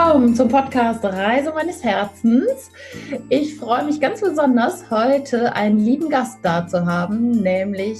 willkommen zum Podcast Reise meines Herzens. Ich freue mich ganz besonders, heute einen lieben Gast da zu haben, nämlich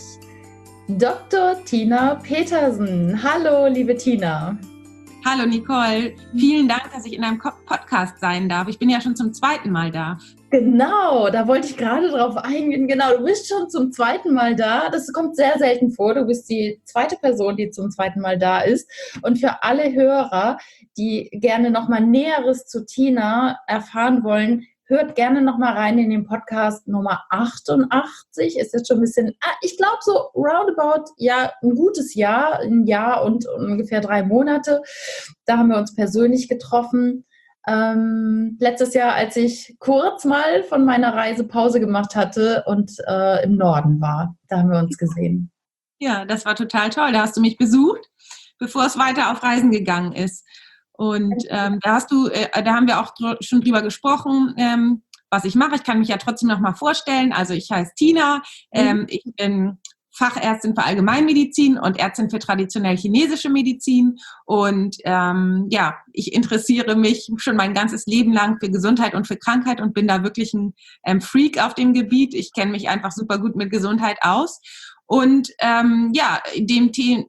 Dr. Tina Petersen. Hallo, liebe Tina. Hallo Nicole, vielen Dank, dass ich in deinem Podcast sein darf. Ich bin ja schon zum zweiten Mal da. Genau, da wollte ich gerade drauf eingehen. Genau, du bist schon zum zweiten Mal da. Das kommt sehr selten vor. Du bist die zweite Person, die zum zweiten Mal da ist. Und für alle Hörer, die gerne nochmal Näheres zu Tina erfahren wollen, hört gerne nochmal rein in den Podcast Nummer 88. Ist jetzt schon ein bisschen, ich glaube so roundabout, ja, ein gutes Jahr, ein Jahr und ungefähr 3 Monate. Da haben wir uns persönlich getroffen. Letztes Jahr, als ich kurz mal von meiner Reise Pause gemacht hatte und im Norden war, da haben wir uns gesehen. Ja, das war total toll. Da hast du mich besucht, bevor es weiter auf Reisen gegangen ist. Und da haben wir auch schon drüber gesprochen, was ich mache. Ich kann mich ja trotzdem noch mal vorstellen. Also ich heiße Tina, ich bin Fachärztin für Allgemeinmedizin und Ärztin für traditionell chinesische Medizin. Und ich interessiere mich schon mein ganzes Leben lang für Gesundheit und für Krankheit und bin da wirklich ein Freak auf dem Gebiet. Ich kenne mich einfach super gut mit Gesundheit aus. Und dem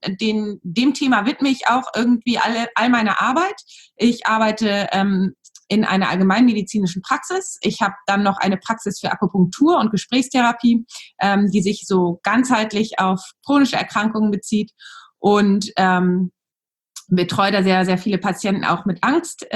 Thema widme ich auch irgendwie all meine Arbeit. Ich arbeite in einer allgemeinmedizinischen Praxis. Ich habe dann noch eine Praxis für Akupunktur und Gesprächstherapie, die sich so ganzheitlich auf chronische Erkrankungen bezieht und betreue da sehr, sehr viele Patienten auch mit Angst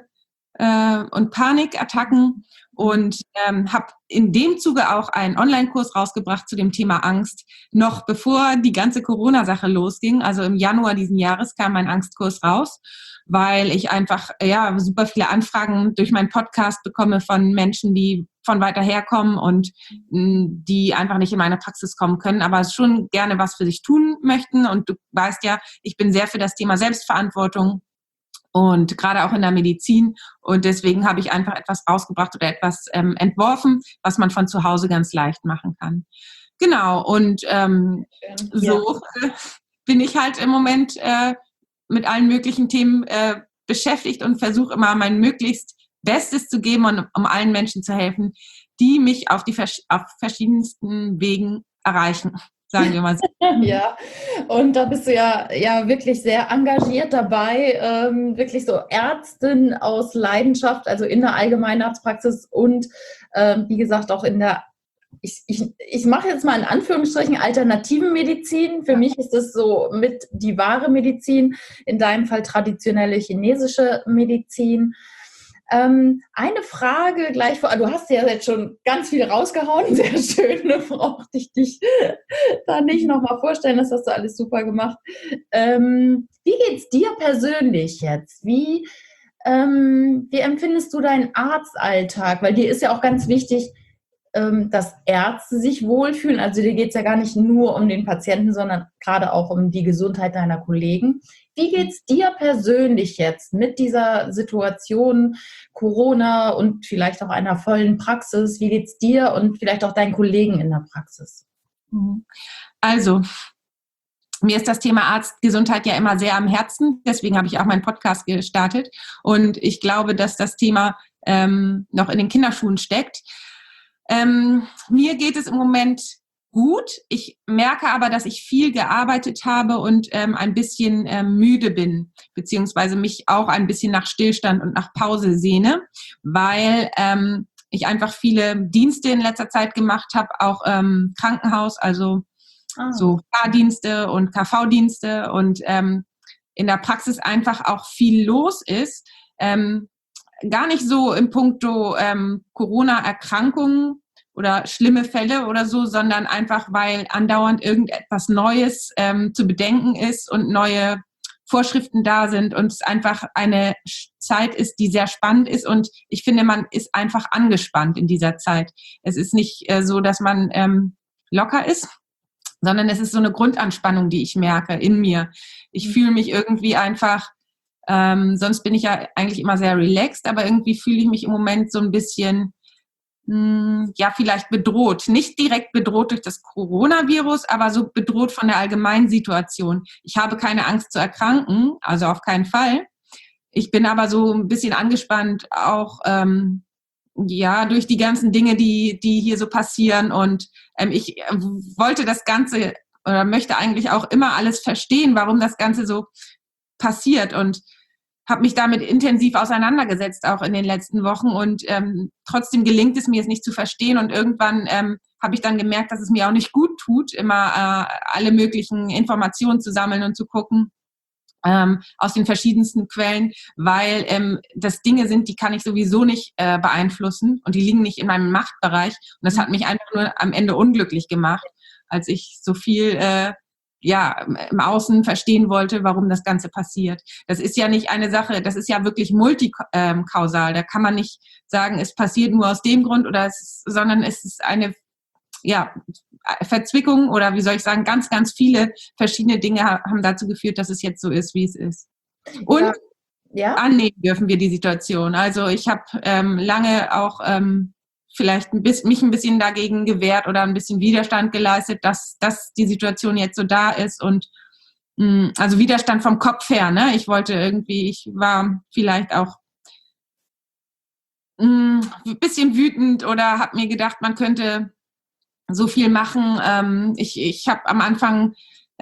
und Panikattacken und habe in dem Zuge auch einen Online-Kurs rausgebracht zu dem Thema Angst, noch bevor die ganze Corona-Sache losging. Also im Januar diesen Jahres kam mein Angstkurs raus, weil ich einfach super viele Anfragen durch meinen Podcast bekomme von Menschen, die von weiter herkommen und die einfach nicht in meine Praxis kommen können, aber schon gerne was für sich tun möchten. Und du weißt ja, ich bin sehr für das Thema Selbstverantwortung und gerade auch in der Medizin. Und deswegen habe ich einfach etwas rausgebracht oder etwas entworfen, was man von zu Hause ganz leicht machen kann. Genau, und bin ich halt im Moment mit allen möglichen Themen beschäftigt und versuche immer mein möglichst Bestes zu geben und um allen Menschen zu helfen, die mich auf verschiedensten Wegen erreichen. Sagen wir mal so. Ja, und da bist du ja wirklich sehr engagiert dabei, wirklich so Ärztin aus Leidenschaft, also in der Allgemeinarztpraxis und wie gesagt auch in der, ich mache jetzt mal in Anführungsstrichen alternativen Medizin. Für mich ist das so mit die wahre Medizin, in deinem Fall traditionelle chinesische Medizin. Eine Frage gleich vor, du hast ja jetzt schon ganz viel rausgehauen, sehr schön, da brauchte ich dich da nicht nochmal vorstellen, das hast du alles super gemacht. Wie geht's dir persönlich jetzt? Wie empfindest du deinen Arztalltag? Weil dir ist ja auch ganz wichtig, dass Ärzte sich wohlfühlen. Also dir geht es ja gar nicht nur um den Patienten, sondern gerade auch um die Gesundheit deiner Kollegen. Wie geht's dir persönlich jetzt mit dieser Situation Corona und vielleicht auch einer vollen Praxis? Wie geht's dir und vielleicht auch deinen Kollegen in der Praxis? Also, mir ist das Thema Arztgesundheit ja immer sehr am Herzen. Deswegen habe ich auch meinen Podcast gestartet. Und ich glaube, dass das Thema noch in den Kinderschuhen steckt. Mir geht es im Moment gut. Ich merke aber, dass ich viel gearbeitet habe und ein bisschen müde bin, beziehungsweise mich auch ein bisschen nach Stillstand und nach Pause sehne, weil ich einfach viele Dienste in letzter Zeit gemacht habe, auch Krankenhaus, also so Fahrdienste und KV-Dienste und in der Praxis einfach auch viel los ist. Gar nicht so in puncto Corona-Erkrankungen oder schlimme Fälle oder so, sondern einfach, weil andauernd irgendetwas Neues zu bedenken ist und neue Vorschriften da sind und es einfach eine Zeit ist, die sehr spannend ist und ich finde, man ist einfach angespannt in dieser Zeit. Es ist nicht so, dass man locker ist, sondern es ist so eine Grundanspannung, die ich merke in mir. Ich fühle mich irgendwie einfach sonst bin ich ja eigentlich immer sehr relaxed, aber irgendwie fühle ich mich im Moment so ein bisschen, vielleicht bedroht. Nicht direkt bedroht durch das Coronavirus, aber so bedroht von der allgemeinen Situation. Ich habe keine Angst zu erkranken, also auf keinen Fall. Ich bin aber so ein bisschen angespannt, auch durch die ganzen Dinge, die hier so passieren. Und ich wollte das Ganze oder möchte eigentlich auch immer alles verstehen, warum das Ganze so passiert. Und habe mich damit intensiv auseinandergesetzt, auch in den letzten Wochen. Und trotzdem gelingt es mir, es nicht zu verstehen. Und irgendwann habe ich dann gemerkt, dass es mir auch nicht gut tut, immer alle möglichen Informationen zu sammeln und zu gucken aus den verschiedensten Quellen, weil das Dinge sind, die kann ich sowieso nicht beeinflussen und die liegen nicht in meinem Machtbereich. Und das hat mich einfach nur am Ende unglücklich gemacht, als ich so viel im Außen verstehen wollte, warum das Ganze passiert. Das ist ja nicht eine Sache, das ist ja wirklich multikausal. Da kann man nicht sagen, es passiert nur aus dem Grund sondern es ist eine Verzwickung oder wie soll ich sagen, ganz, ganz viele verschiedene Dinge haben dazu geführt, dass es jetzt so ist, wie es ist. Und annehmen dürfen wir die Situation. Also ich habe lange auch vielleicht mich ein bisschen dagegen gewehrt oder ein bisschen Widerstand geleistet, dass die Situation jetzt so da ist und also Widerstand vom Kopf her, ne? Ich war vielleicht auch ein bisschen wütend oder habe mir gedacht, man könnte so viel machen. Ich habe am Anfang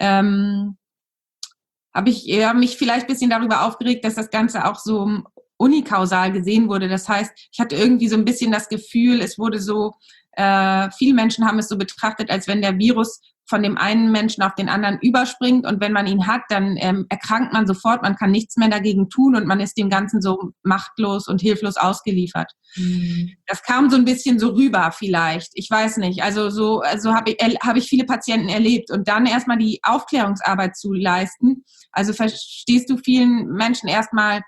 habe ich mich vielleicht ein bisschen darüber aufgeregt, dass das Ganze auch so unikausal gesehen wurde. Das heißt, ich hatte irgendwie so ein bisschen das Gefühl, es wurde so, viele Menschen haben es so betrachtet, als wenn der Virus von dem einen Menschen auf den anderen überspringt und wenn man ihn hat, dann erkrankt man sofort, man kann nichts mehr dagegen tun und man ist dem Ganzen so machtlos und hilflos ausgeliefert. Das kam so ein bisschen so rüber vielleicht, ich weiß nicht. Also so habe ich viele Patienten erlebt und dann erstmal die Aufklärungsarbeit zu leisten. Also verstehst du vielen Menschen erstmal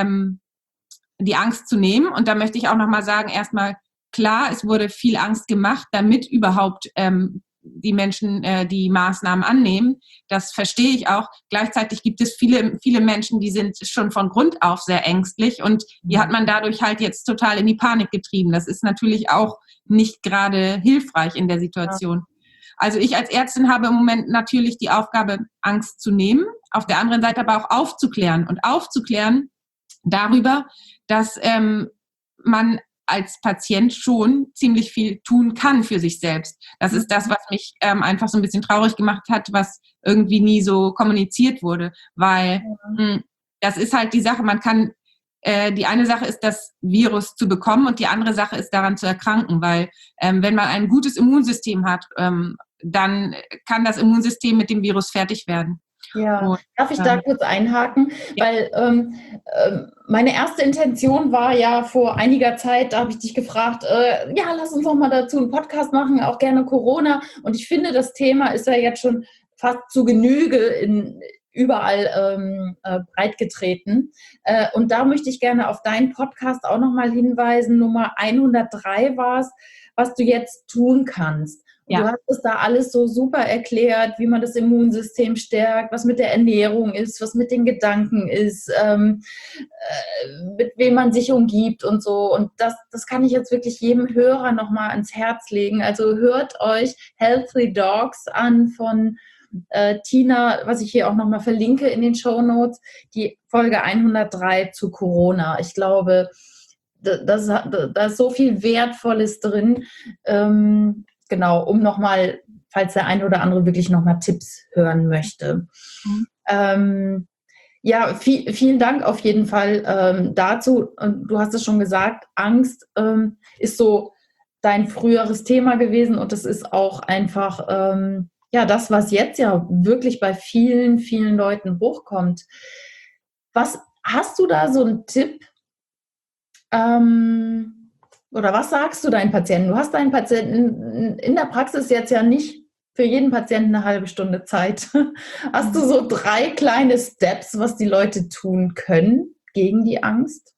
die Angst zu nehmen und da möchte ich auch nochmal sagen, erstmal klar, es wurde viel Angst gemacht, damit überhaupt die Menschen die Maßnahmen annehmen. Das verstehe ich auch. Gleichzeitig gibt es viele, viele Menschen, die sind schon von Grund auf sehr ängstlich und die hat man dadurch halt jetzt total in die Panik getrieben. Das ist natürlich auch nicht gerade hilfreich in der Situation. Also ich als Ärztin habe im Moment natürlich die Aufgabe, Angst zu nehmen, auf der anderen Seite aber auch aufzuklären darüber, dass man als Patient schon ziemlich viel tun kann für sich selbst. Das ist das, was mich einfach so ein bisschen traurig gemacht hat, was irgendwie nie so kommuniziert wurde, weil das ist halt die Sache, man kann, die eine Sache ist, das Virus zu bekommen und die andere Sache ist, daran zu erkranken, weil wenn man ein gutes Immunsystem hat, dann kann das Immunsystem mit dem Virus fertig werden. Ja, darf ich da kurz einhaken? Ja. Weil meine erste Intention war ja vor einiger Zeit, da habe ich dich gefragt, lass uns doch mal dazu einen Podcast machen, auch gerne Corona. Und ich finde, das Thema ist ja jetzt schon fast zu Genüge überall breit getreten. Und da möchte ich gerne auf deinen Podcast auch nochmal hinweisen. Nummer 103 war es, was du jetzt tun kannst. Ja. Du hast es da alles so super erklärt, wie man das Immunsystem stärkt, was mit der Ernährung ist, was mit den Gedanken ist, mit wem man sich umgibt und so. Und das kann ich jetzt wirklich jedem Hörer nochmal ans Herz legen. Also hört euch Healthy Dogs an von Tina, was ich hier auch nochmal verlinke in den Shownotes, die Folge 103 zu Corona. Ich glaube, da ist so viel Wertvolles drin. Genau, um nochmal, falls der eine oder andere wirklich nochmal Tipps hören möchte. Vielen Dank auf jeden Fall dazu. Du hast es schon gesagt, Angst ist so dein früheres Thema gewesen und es ist auch einfach das, was jetzt ja wirklich bei vielen, vielen Leuten hochkommt. Was hast du da so einen Tipp? Oder was sagst du deinen Patienten? Du hast deinen Patienten in der Praxis jetzt ja nicht für jeden Patienten eine halbe Stunde Zeit. Hast du so 3 kleine Steps, was die Leute tun können gegen die Angst?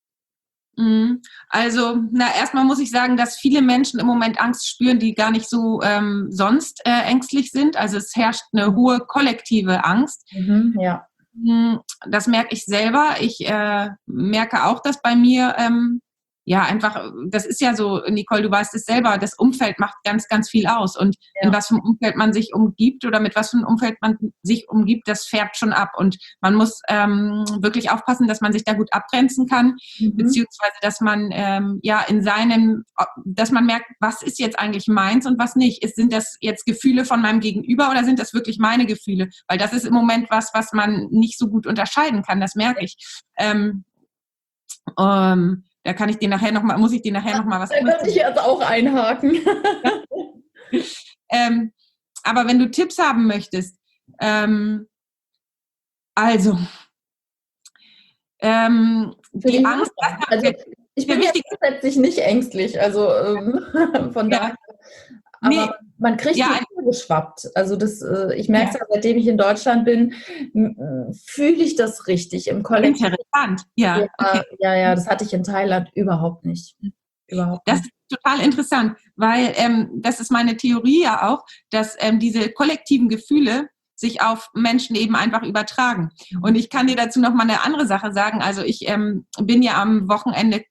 Also, erstmal muss ich sagen, dass viele Menschen im Moment Angst spüren, die gar nicht so sonst ängstlich sind. Also es herrscht eine hohe kollektive Angst. Ja. Das merke ich selber. Ich merke auch, dass bei mir ja, einfach, das ist ja so, Nicole, du weißt es selber, das Umfeld macht ganz, ganz viel aus. Und in was für einem Umfeld man sich umgibt oder mit was für einem Umfeld man sich umgibt, das färbt schon ab. Und man muss wirklich aufpassen, dass man sich da gut abgrenzen kann, beziehungsweise, dass man dass man merkt, was ist jetzt eigentlich meins und was nicht. Sind das jetzt Gefühle von meinem Gegenüber oder sind das wirklich meine Gefühle? Weil das ist im Moment was man nicht so gut unterscheiden kann, das merke ich. Da kann ich dir nachher noch mal, muss ich dir nachher noch mal was sagen. Da könnte ich jetzt auch einhaken. Aber wenn du Tipps haben möchtest, die Angst. Also ich bin ja grundsätzlich nicht ängstlich, also von daher. Aber man kriegt die geschwappt. Also ich merke es ja, seitdem ich in Deutschland bin, fühle ich das richtig im Kollektiv. Interessant, ja. Ja, das hatte ich in Thailand überhaupt nicht. Das ist total interessant, weil das ist meine Theorie ja auch, dass diese kollektiven Gefühle sich auf Menschen eben einfach übertragen. Und ich kann dir dazu noch mal eine andere Sache sagen. Also ich bin ja am Wochenende,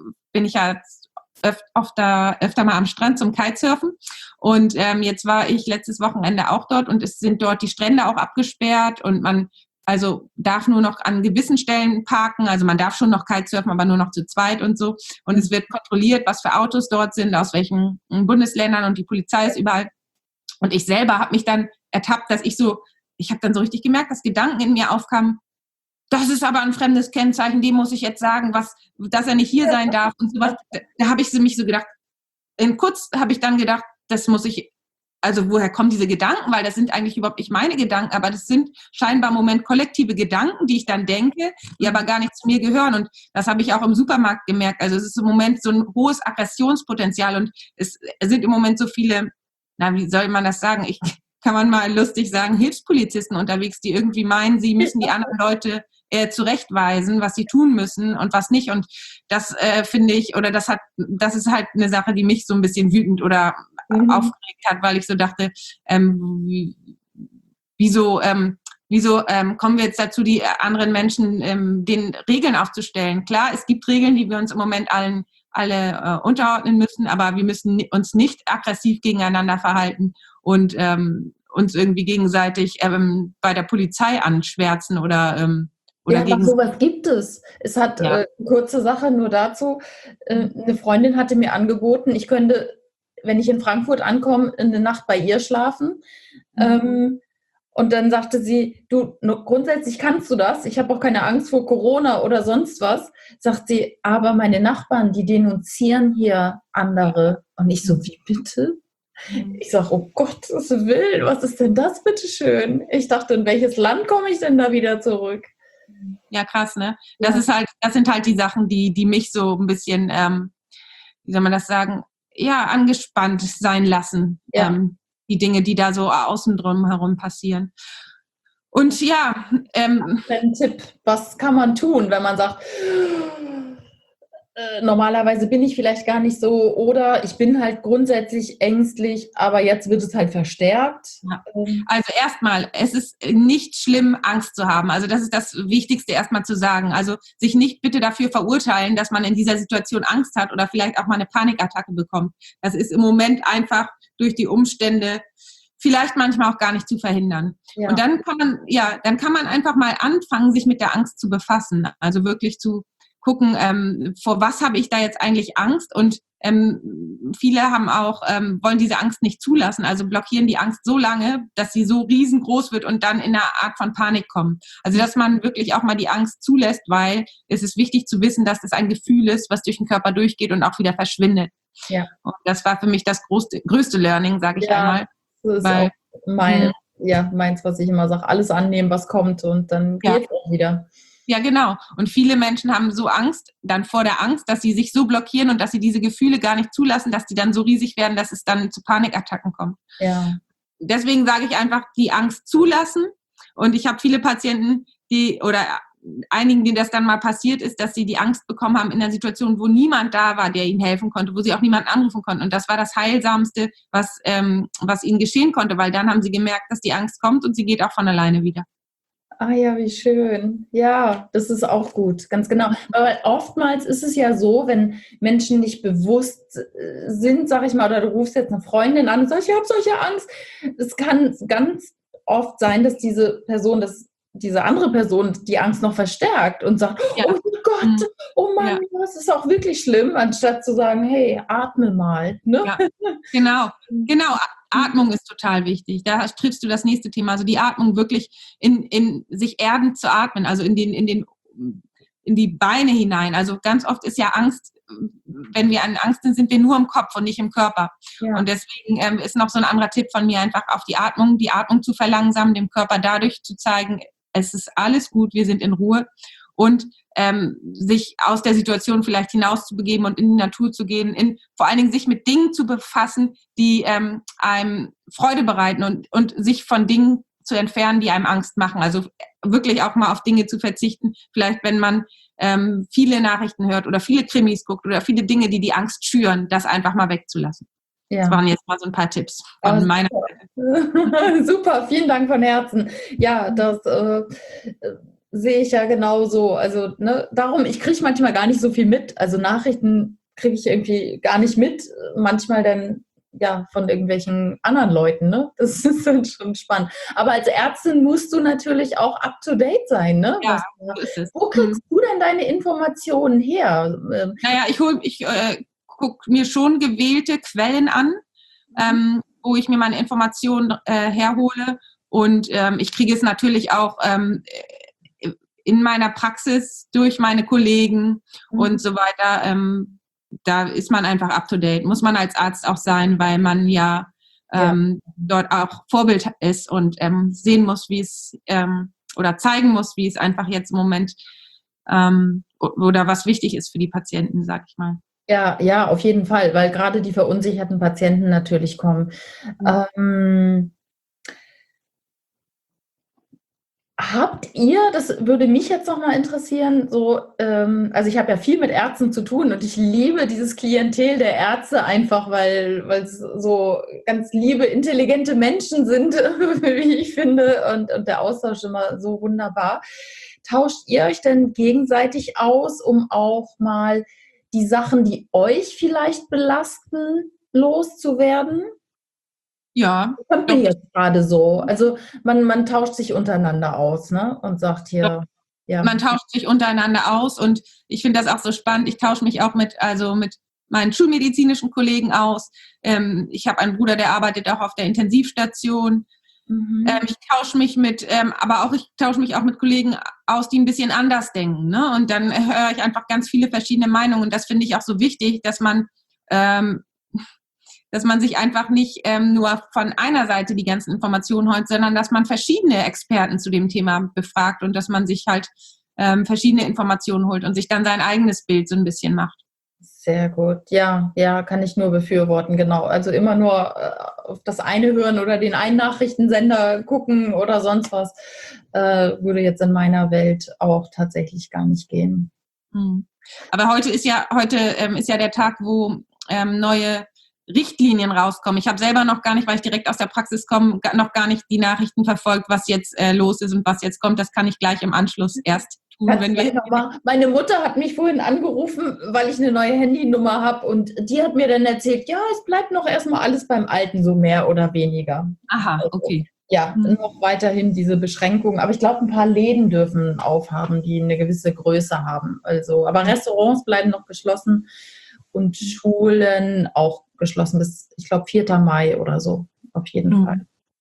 öfter mal am Strand zum Kitesurfen. Und jetzt war ich letztes Wochenende auch dort und es sind dort die Strände auch abgesperrt und man darf nur noch an gewissen Stellen parken. Also man darf schon noch Kitesurfen, aber nur noch zu zweit und so. Und es wird kontrolliert, was für Autos dort sind, aus welchen Bundesländern und die Polizei ist überall. Und ich selber habe mich dann ertappt, dass ich habe dann so richtig gemerkt, dass Gedanken in mir aufkamen, das ist aber ein fremdes Kennzeichen, dem muss ich jetzt sagen, dass er nicht hier sein darf und sowas. Da habe ich mich so gedacht, kurz habe ich dann gedacht, das muss ich, also woher kommen diese Gedanken? Weil das sind eigentlich überhaupt nicht meine Gedanken, aber das sind scheinbar im Moment kollektive Gedanken, die ich dann denke, die aber gar nicht zu mir gehören. Und das habe ich auch im Supermarkt gemerkt. Also es ist im Moment so ein hohes Aggressionspotenzial und es sind im Moment so viele, wie soll man das sagen? Kann man mal lustig sagen, Hilfspolizisten unterwegs, die irgendwie meinen, sie müssen die anderen Leute zurechtweisen, was sie tun müssen und was nicht. Und das finde ich, oder das ist halt eine Sache, die mich so ein bisschen wütend oder aufgeregt hat, weil ich so dachte, wieso kommen wir jetzt dazu, die anderen Menschen den Regeln aufzustellen? Klar, es gibt Regeln, die wir uns im Moment alle unterordnen müssen, aber wir müssen uns nicht aggressiv gegeneinander verhalten und uns irgendwie gegenseitig bei der Polizei anschwärzen oder aber sowas gibt es. Es hat eine kurze Sache nur dazu. Eine Freundin hatte mir angeboten, ich könnte, wenn ich in Frankfurt ankomme, eine Nacht bei ihr schlafen. Und dann sagte sie, du, grundsätzlich kannst du das. Ich habe auch keine Angst vor Corona oder sonst was. Sagt sie, aber meine Nachbarn, die denunzieren hier andere. Und ich so, wie bitte? Ich sage, oh Gottes Willen, was ist denn das, bitteschön? Ich dachte, in welches Land komme ich denn da wieder zurück? Ja, krass, ne? Das sind halt die Sachen, die mich so ein bisschen, wie soll man das sagen, angespannt sein lassen. Die Dinge, die da so außen drum herum passieren. Und ein Tipp, was kann man tun, wenn man sagt, normalerweise bin ich vielleicht gar nicht so oder ich bin halt grundsätzlich ängstlich, aber jetzt wird es halt verstärkt. Ja. Also erstmal, es ist nicht schlimm, Angst zu haben. Also das ist das Wichtigste erstmal zu sagen. Also sich nicht bitte dafür verurteilen, dass man in dieser Situation Angst hat oder vielleicht auch mal eine Panikattacke bekommt. Das ist im Moment einfach durch die Umstände vielleicht manchmal auch gar nicht zu verhindern. Ja. Und dann kann man einfach mal anfangen, sich mit der Angst zu befassen. Also wirklich zu gucken, vor was habe ich da jetzt eigentlich Angst? Und viele haben auch, wollen diese Angst nicht zulassen, also blockieren die Angst so lange, dass sie so riesengroß wird und dann in eine Art von Panik kommen. Also dass man wirklich auch mal die Angst zulässt, weil es ist wichtig zu wissen, dass das ein Gefühl ist, was durch den Körper durchgeht und auch wieder verschwindet. Ja. Und das war für mich das größte Learning, sage ich einmal. Das ist auch meins, was ich immer sage, alles annehmen, was kommt und dann geht es auch wieder. Ja, genau. Und viele Menschen haben so Angst, dann vor der Angst, dass sie sich so blockieren und dass sie diese Gefühle gar nicht zulassen, dass die dann so riesig werden, dass es dann zu Panikattacken kommt. Ja. Deswegen sage ich einfach, die Angst zulassen. Und ich habe viele Patienten, einigen, denen das dann mal passiert ist, dass sie die Angst bekommen haben in einer Situation, wo niemand da war, der ihnen helfen konnte, wo sie auch niemanden anrufen konnten. Und das war das Heilsamste, was ihnen geschehen konnte, weil dann haben sie gemerkt, dass die Angst kommt und sie geht auch von alleine wieder. Ah ja, wie schön. Ja, das ist auch gut, ganz genau. Weil oftmals ist es ja so, wenn Menschen nicht bewusst sind, sag ich mal, oder du rufst jetzt eine Freundin an und sagst, ich habe solche Angst. Es kann ganz oft sein, dass diese andere Person die Angst noch verstärkt und sagt, Ja. oh mein Gott, Mhm. oh Mann, Ja, das ist auch wirklich schlimm, anstatt zu sagen, hey, atme mal. Ne? ja. Genau, genau. Atmung ist total wichtig. Da triffst du das nächste Thema. Also die Atmung wirklich in sich erdend zu atmen, also in die Beine hinein. Also ganz oft ist ja Angst, wenn wir an Angst sind, sind wir nur im Kopf und nicht im Körper. Ja, Und deswegen ist noch so ein anderer Tipp von mir, einfach auf die Atmung zu verlangsamen, dem Körper dadurch zu zeigen, es ist alles gut, wir sind in Ruhe und sich aus der Situation vielleicht hinauszubegeben und in die Natur zu gehen, vor allen Dingen sich mit Dingen zu befassen, die einem Freude bereiten und sich von Dingen zu entfernen, die einem Angst machen. Also wirklich auch mal auf Dinge zu verzichten. Vielleicht, wenn man viele Nachrichten hört oder viele Krimis guckt oder viele Dinge, die die Angst schüren, das einfach mal wegzulassen. Das ja. waren jetzt mal so ein paar Tipps Ah, von meiner super. Seite. Super, vielen Dank von Herzen. Ja, das sehe ich ja genauso. Also, ne, darum, ich kriege manchmal gar nicht so viel mit. Also Nachrichten kriege ich irgendwie gar nicht mit. Manchmal dann ja von irgendwelchen anderen Leuten, ne? Das ist dann schon spannend. Aber als Ärztin musst du natürlich auch up to date sein, ne? Ja, so ist es. Wo kriegst du denn deine Informationen her? Naja, ich gucke mir schon gewählte Quellen an, wo ich mir meine Informationen herhole. Und ich kriege es natürlich auch in meiner Praxis durch meine Kollegen und so weiter. Da ist man einfach up to date. Muss man als Arzt auch sein, weil man ja Ja. dort auch Vorbild ist und sehen muss, wie es oder zeigen muss, wie es einfach jetzt im Moment oder was wichtig ist für die Patienten, sag ich mal. Ja, ja, auf jeden Fall, weil gerade die verunsicherten Patienten natürlich kommen. Ähm, Habt ihr, das würde mich jetzt noch mal interessieren, so, also ich habe ja viel mit Ärzten zu tun und ich liebe dieses Klientel der Ärzte einfach, weil es so ganz liebe, intelligente Menschen sind, wie ich finde, und der Austausch immer so wunderbar. Tauscht ihr euch denn gegenseitig aus, um auch mal die Sachen, die euch vielleicht belasten, loszuwerden? Ja, Kommt mir doch, jetzt gerade so. Also man tauscht sich untereinander aus, ne? Und sagt doch. hier, ja. Man tauscht sich untereinander aus und ich finde das auch so spannend. Ich tausche mich auch mit meinen schulmedizinischen Kollegen aus. Ich habe einen Bruder, der arbeitet auch auf der Intensivstation. Mhm. Ich tausche mich auch mit Kollegen aus, die ein bisschen anders denken. Ne? Und dann höre ich einfach ganz viele verschiedene Meinungen. Und das finde ich auch so wichtig, ähm, dass man sich einfach nicht nur von einer Seite die ganzen Informationen holt, sondern dass man verschiedene Experten zu dem Thema befragt und dass man sich halt verschiedene Informationen holt und sich dann sein eigenes Bild so ein bisschen macht. Sehr gut. Ja, ja, kann ich nur befürworten, genau. Also immer nur auf das eine hören oder den einen Nachrichtensender gucken oder sonst was, würde jetzt in meiner Welt auch tatsächlich gar nicht gehen. Hm. Aber heute ist ja der Tag, wo neue Richtlinien rauskommen. Ich habe selber noch gar nicht, weil ich direkt aus der Praxis komme, noch gar nicht die Nachrichten verfolgt, was jetzt los ist und was jetzt kommt. Das kann ich gleich im Anschluss erst tun, Kannst wenn du gleich wir. noch machen. Meine Mutter hat mich vorhin angerufen, weil ich eine neue Handynummer habe und die hat mir dann erzählt, ja, es bleibt noch erstmal alles beim Alten, so mehr oder weniger. Aha, Also, okay. ja, noch weiterhin diese Beschränkungen. Aber ich glaube, ein paar Läden dürfen aufhaben, die eine gewisse Größe haben. Also, aber Restaurants bleiben noch geschlossen und Schulen auch geschlossen bis, ich glaube, 4. Mai oder so. Auf jeden Fall.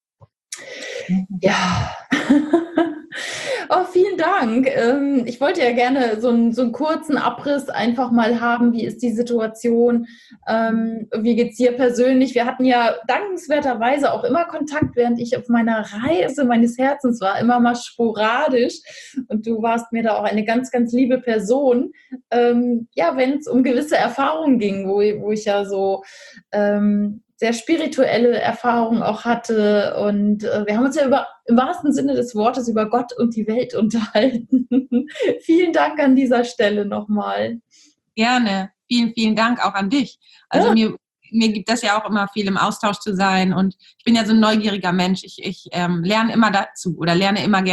Ja. Oh, vielen Dank. Ich wollte ja gerne so einen kurzen Abriss einfach mal haben. Wie ist die Situation? Wie geht's dir persönlich? Wir hatten ja dankenswerterweise auch immer Kontakt, während ich auf meiner Reise meines Herzens war, immer mal sporadisch. Und du warst mir da auch eine ganz, ganz liebe Person. Ja, wenn es um gewisse Erfahrungen ging, wo ich ja so sehr spirituelle Erfahrungen auch hatte. Und wir haben uns ja im wahrsten Sinne des Wortes über Gott und die Welt unterhalten. Vielen Dank an dieser Stelle nochmal. Gerne. Vielen, vielen Dank auch an dich. Also Ja, mir gibt das ja auch immer viel im Austausch zu sein und ich bin ja so ein neugieriger Mensch. Ich lerne immer dazu oder lerne immer gerne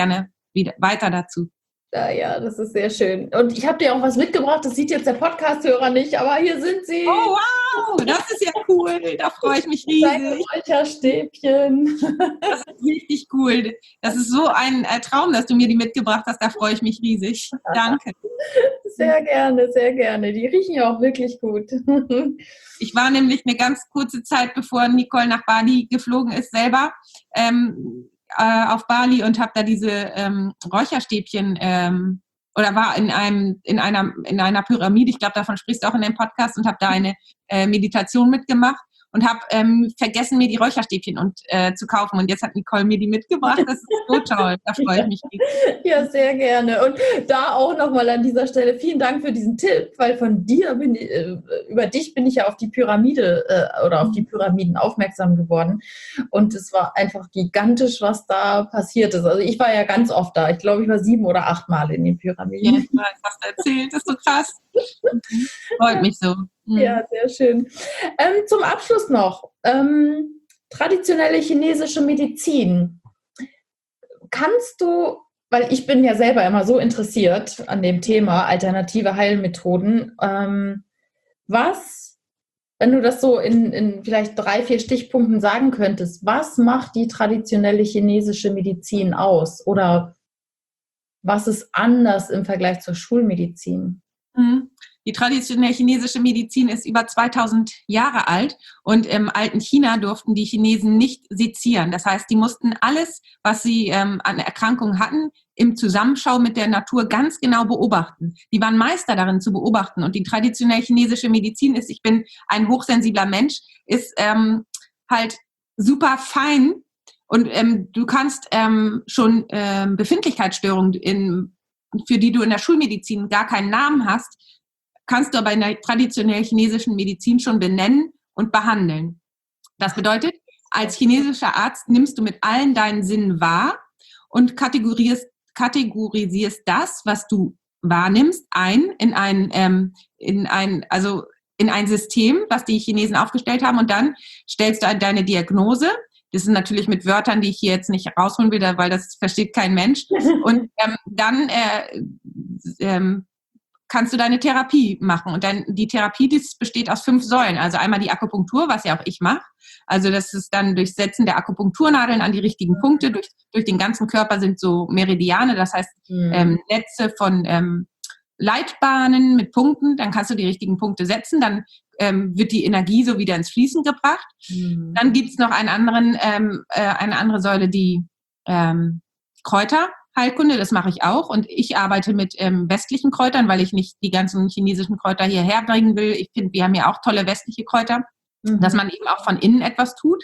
weiter dazu. Ja, das ist sehr schön. Und ich habe dir auch was mitgebracht, das sieht jetzt der Podcast-Hörer nicht, aber hier sind sie. Oh, wow, das ist ja cool, da freue ich mich riesig. Räucherstäbchen. Das ist richtig cool. Das ist so ein Traum, dass du mir die mitgebracht hast, da freue ich mich riesig. Danke. Sehr gerne, sehr gerne. Die riechen ja auch wirklich gut. Ich war nämlich eine ganz kurze Zeit, bevor Nicole nach Bali geflogen ist, selber auf Bali und habe da diese Räucherstäbchen oder war in einer Pyramide, ich glaube, davon sprichst du auch in dem Podcast, und habe da eine Meditation mitgemacht und habe vergessen, mir die Räucherstäbchen zu kaufen. Und jetzt hat Nicole mir die mitgebracht. Das ist so toll. Da freue ich mich. Ja, sehr gerne. Und da auch nochmal an dieser Stelle vielen Dank für diesen Tipp, weil von dir über dich bin ich ja auf die Pyramide oder auf die Pyramiden aufmerksam geworden. Und es war einfach gigantisch, was da passiert ist. Also ich war ja ganz oft da. Ich glaube, ich war 7 oder 8 Mal in den Pyramiden. Ja, ich weiß, was du erzählt. Das ist so krass. Freut mich so. Ja, sehr schön. Zum Abschluss noch, traditionelle chinesische Medizin. Kannst du, weil ich bin ja selber immer so interessiert an dem Thema alternative Heilmethoden, wenn du das so in vielleicht 3, 4 Stichpunkten sagen könntest, was macht die traditionelle chinesische Medizin aus? Oder was ist anders im Vergleich zur Schulmedizin? Die traditionelle chinesische Medizin ist über 2000 Jahre alt und im alten China durften die Chinesen nicht sezieren. Das heißt, die mussten alles, was sie an Erkrankungen hatten, im Zusammenschau mit der Natur ganz genau beobachten. Die waren Meister darin zu beobachten. Und die traditionelle chinesische Medizin ist, ich bin ein hochsensibler Mensch, ist halt super fein. Und du kannst schon Befindlichkeitsstörungen, für die du in der Schulmedizin gar keinen Namen hast, kannst du aber in der traditionellen chinesischen Medizin schon benennen und behandeln. Das bedeutet, als chinesischer Arzt nimmst du mit allen deinen Sinnen wahr und kategorisierst das, was du wahrnimmst, in ein System, was die Chinesen aufgestellt haben, und dann stellst du deine Diagnose. Das ist natürlich mit Wörtern, die ich hier jetzt nicht rausholen will, weil das versteht kein Mensch. Und dann kannst du deine Therapie machen. Und dann die Therapie, das besteht aus 5 Säulen. Also einmal die Akupunktur, was ja auch ich mache. Also das ist dann durch Setzen der Akupunkturnadeln an die richtigen Punkte. Durch den ganzen Körper sind so Meridiane, das heißt Netze von Leitbahnen mit Punkten. Dann kannst du die richtigen Punkte setzen. Dann wird die Energie so wieder ins Fließen gebracht. Dann gibt es noch eine andere Säule, die Kräuterheilkunde, das mache ich auch. Und ich arbeite mit westlichen Kräutern, weil ich nicht die ganzen chinesischen Kräuter hierher bringen will. Ich finde, wir haben ja auch tolle westliche Kräuter, dass man eben auch von innen etwas tut.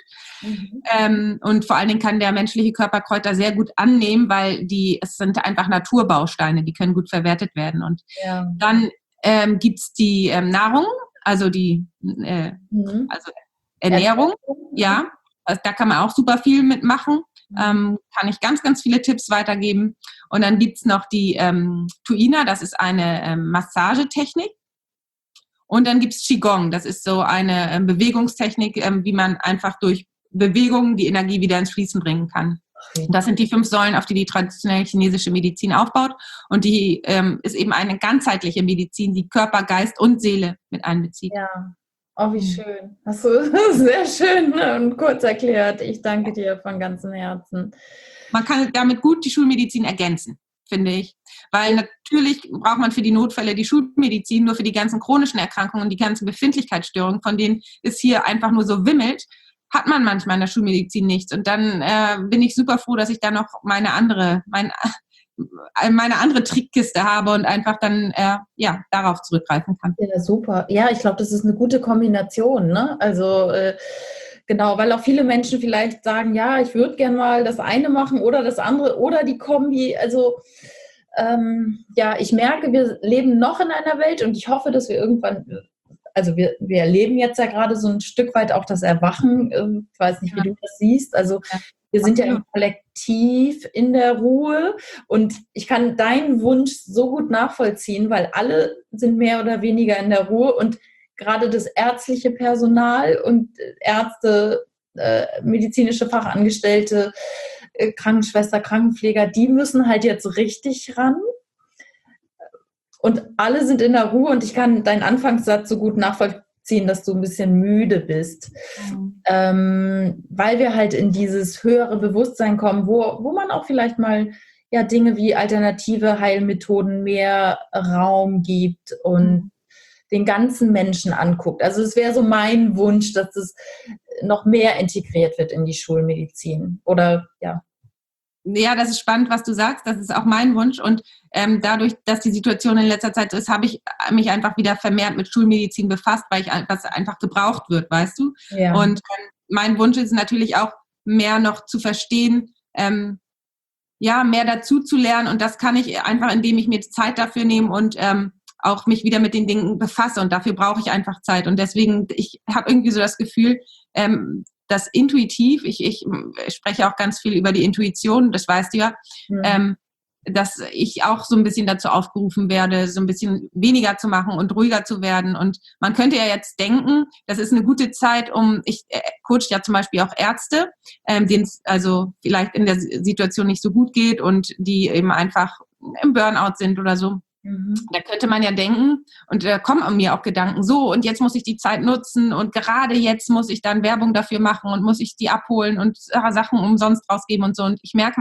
Und vor allen Dingen kann der menschliche Körper Kräuter sehr gut annehmen, weil es sind einfach Naturbausteine, die können gut verwertet werden. Und dann gibt es die Nahrung, also also Ernährung, ja. Also da kann man auch super viel mitmachen. Kann ich ganz, ganz viele Tipps weitergeben. Und dann gibt es noch die Tuina, das ist eine Massagetechnik. Und dann gibt es Qigong, das ist so eine Bewegungstechnik, wie man einfach durch Bewegungen die Energie wieder ins Fließen bringen kann. Das sind die 5 Säulen, auf die traditionelle chinesische Medizin aufbaut. Und die ist eben eine ganzheitliche Medizin, die Körper, Geist und Seele mit einbezieht. Ja. Oh, wie schön. Hast du sehr schön und kurz erklärt. Ich danke dir von ganzem Herzen. Man kann damit gut die Schulmedizin ergänzen, finde ich. Weil natürlich braucht man für die Notfälle die Schulmedizin, nur für die ganzen chronischen Erkrankungen, die ganzen Befindlichkeitsstörungen, von denen es hier einfach nur so wimmelt, hat man manchmal in der Schulmedizin nichts. Und dann bin ich super froh, dass ich da noch meine andere Trickkiste habe und einfach dann darauf zurückgreifen kann. Ja, super. Ja, ich glaube, das ist eine gute Kombination, ne? Also genau, weil auch viele Menschen vielleicht sagen, ja, ich würde gern mal das eine machen oder das andere oder die Kombi. Also ich merke, wir leben noch in einer Welt und ich hoffe, dass wir irgendwann, also wir erleben jetzt ja gerade so ein Stück weit auch das Erwachen. Ich weiß nicht, wie du das siehst. Also wir sind ja im Kollektiv in der Ruhe und ich kann deinen Wunsch so gut nachvollziehen, weil alle sind mehr oder weniger in der Ruhe und gerade das ärztliche Personal und Ärzte, medizinische Fachangestellte, Krankenschwester, Krankenpfleger, die müssen halt jetzt richtig ran. Und alle sind in der Ruhe und ich kann deinen Anfangssatz so gut nachvollziehen, dass du ein bisschen müde bist. Weil wir halt in dieses höhere Bewusstsein kommen, wo man auch vielleicht mal ja Dinge wie alternative Heilmethoden mehr Raum gibt und den ganzen Menschen anguckt. Also es wäre so mein Wunsch, dass es noch mehr integriert wird in die Schulmedizin. Oder ja. Ja, das ist spannend, was du sagst. Das ist auch mein Wunsch. Und dadurch, dass die Situation in letzter Zeit so ist, habe ich mich einfach wieder vermehrt mit Schulmedizin befasst, weil was einfach gebraucht wird, weißt du? Ja. Und mein Wunsch ist natürlich auch, mehr noch zu verstehen, mehr dazu zu lernen. Und das kann ich einfach, indem ich mir Zeit dafür nehme und auch mich wieder mit den Dingen befasse. Und dafür brauche ich einfach Zeit. Und deswegen, ich habe irgendwie so das Gefühl, dass intuitiv, ich spreche auch ganz viel über die Intuition, das weißt du ja, dass ich auch so ein bisschen dazu aufgerufen werde, so ein bisschen weniger zu machen und ruhiger zu werden. Und man könnte ja jetzt denken, das ist eine gute Zeit, ich coache ja zum Beispiel auch Ärzte, denen es also vielleicht in der Situation nicht so gut geht und die eben einfach im Burnout sind oder so. Da könnte man ja denken, und da kommen an mir auch Gedanken, so, und jetzt muss ich die Zeit nutzen und gerade jetzt muss ich dann Werbung dafür machen und muss ich die abholen und Sachen umsonst rausgeben und so. Und ich merke,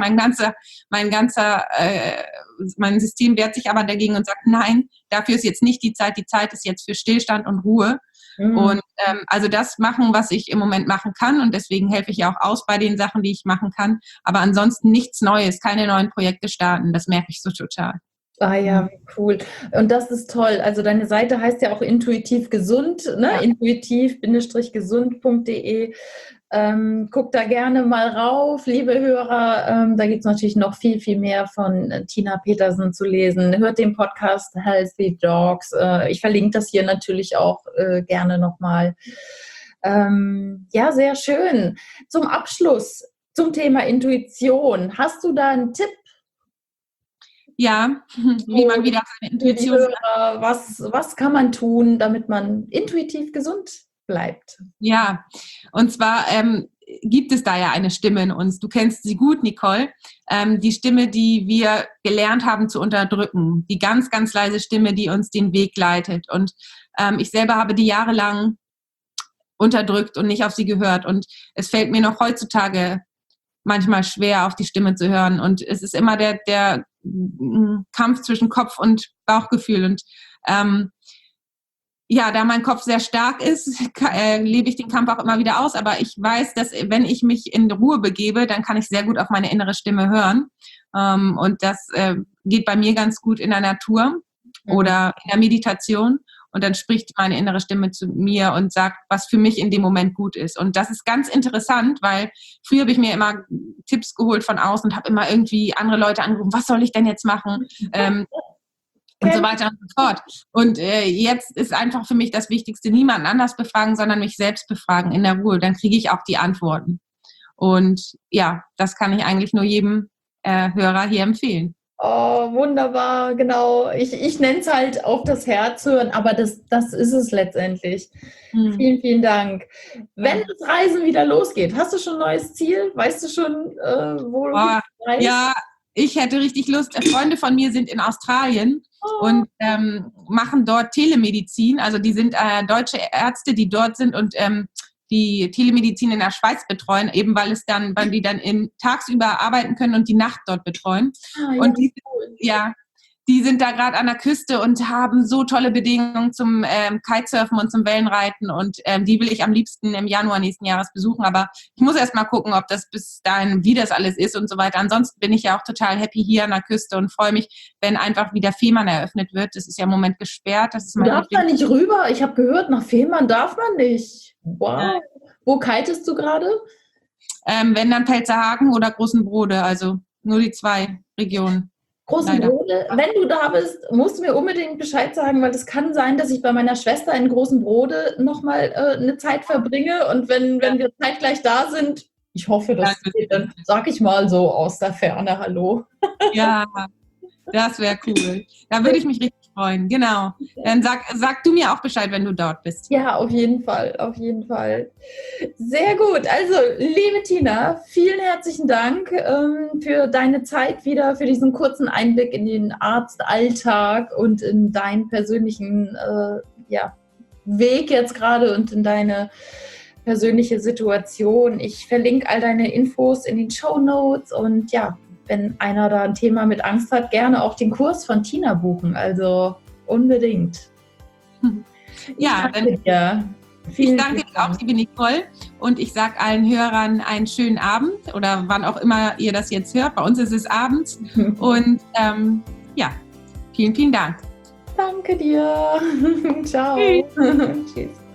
mein System wehrt sich aber dagegen und sagt, nein, dafür ist jetzt nicht die Zeit ist jetzt für Stillstand und Ruhe. Und also das machen, was ich im Moment machen kann, und deswegen helfe ich ja auch aus bei den Sachen, die ich machen kann, aber ansonsten nichts Neues, keine neuen Projekte starten, das merke ich so total. Ah ja, wie cool. Und das ist toll. Also deine Seite heißt ja auch intuitiv gesund, ne? Ja. Intuitiv-gesund.de. Guckt da gerne mal rauf, liebe Hörer. Da gibt es natürlich noch viel, viel mehr von Tina Petersen zu lesen. Hört den Podcast Healthy Dogs. Ich verlinke das hier natürlich auch gerne nochmal. Ja, sehr schön. Zum Abschluss zum Thema Intuition. Hast du da einen Tipp? Ja, wie man wieder seine Intuition... Was kann man tun, damit man intuitiv gesund bleibt? Ja, und zwar gibt es da ja eine Stimme in uns. Du kennst sie gut, Nicole. Die Stimme, die wir gelernt haben zu unterdrücken. Die ganz, ganz leise Stimme, die uns den Weg leitet. Und ich selber habe die jahrelang unterdrückt und nicht auf sie gehört. Und es fällt mir noch heutzutage manchmal schwer, auf die Stimme zu hören. Und es ist immer der Kampf zwischen Kopf und Bauchgefühl. Und da mein Kopf sehr stark ist, lebe ich den Kampf auch immer wieder aus. Aber ich weiß, dass wenn ich mich in Ruhe begebe, dann kann ich sehr gut auf meine innere Stimme hören. Und das geht bei mir ganz gut in der Natur oder in der Meditation. Und dann spricht meine innere Stimme zu mir und sagt, was für mich in dem Moment gut ist. Und das ist ganz interessant, weil früher habe ich mir immer Tipps geholt von außen und habe immer irgendwie andere Leute angerufen, was soll ich denn jetzt machen? Und so weiter und so fort. Und jetzt ist einfach für mich das Wichtigste, niemanden anders befragen, sondern mich selbst befragen in der Ruhe. Dann kriege ich auch die Antworten. Und ja, das kann ich eigentlich nur jedem Hörer hier empfehlen. Oh, wunderbar, genau. Ich nenne es halt auf das Herz hören, aber das ist es letztendlich. Vielen, vielen Dank. Wenn das Reisen wieder losgeht, hast du schon ein neues Ziel? Weißt du schon, wo du reist? Ja, ich hätte richtig Lust. Freunde von mir sind in Australien und machen dort Telemedizin. Also die sind deutsche Ärzte, die dort sind und die Telemedizin in der Schweiz betreuen, eben weil die dann tagsüber arbeiten können und die Nacht dort betreuen. Und die sind da gerade an der Küste und haben so tolle Bedingungen zum Kitesurfen und zum Wellenreiten und die will ich am liebsten im Januar nächsten Jahres besuchen, aber ich muss erst mal gucken, ob das bis dahin, wie das alles ist und so weiter. Ansonsten bin ich ja auch total happy hier an der Küste und freue mich, wenn einfach wieder Fehmarn eröffnet wird. Das ist ja im Moment gesperrt. Du darfst da nicht rüber. Ich habe gehört, nach Fehmarn darf man nicht. Wow. Wo kitest du gerade? Wenn dann Pelzerhaken oder Großenbrode, also nur die 2 Regionen. Großenbrode, wenn du da bist, musst du mir unbedingt Bescheid sagen, weil es kann sein, dass ich bei meiner Schwester in Großenbrode nochmal eine Zeit verbringe und wenn wir zeitgleich da sind, ich hoffe, das geht, dann sag ich mal so aus der Ferne Hallo. Ja, das wäre cool. Da würde ich mich richtig freuen. Genau. Dann sag du mir auch Bescheid, wenn du dort bist. Ja, auf jeden Fall, auf jeden Fall. Sehr gut. Also, liebe Tina, vielen herzlichen Dank für deine Zeit wieder, für diesen kurzen Einblick in den Arztalltag und in deinen persönlichen Weg jetzt gerade und in deine persönliche Situation. Ich verlinke all deine Infos in den Shownotes und ja, wenn einer da ein Thema mit Angst hat, gerne auch den Kurs von Tina buchen. Also unbedingt. Ja, ich danke dir auch, liebe Nicole. Und ich sage allen Hörern einen schönen Abend oder wann auch immer ihr das jetzt hört. Bei uns ist es abends. Und vielen, vielen Dank. Danke dir. Ciao. Tschüss.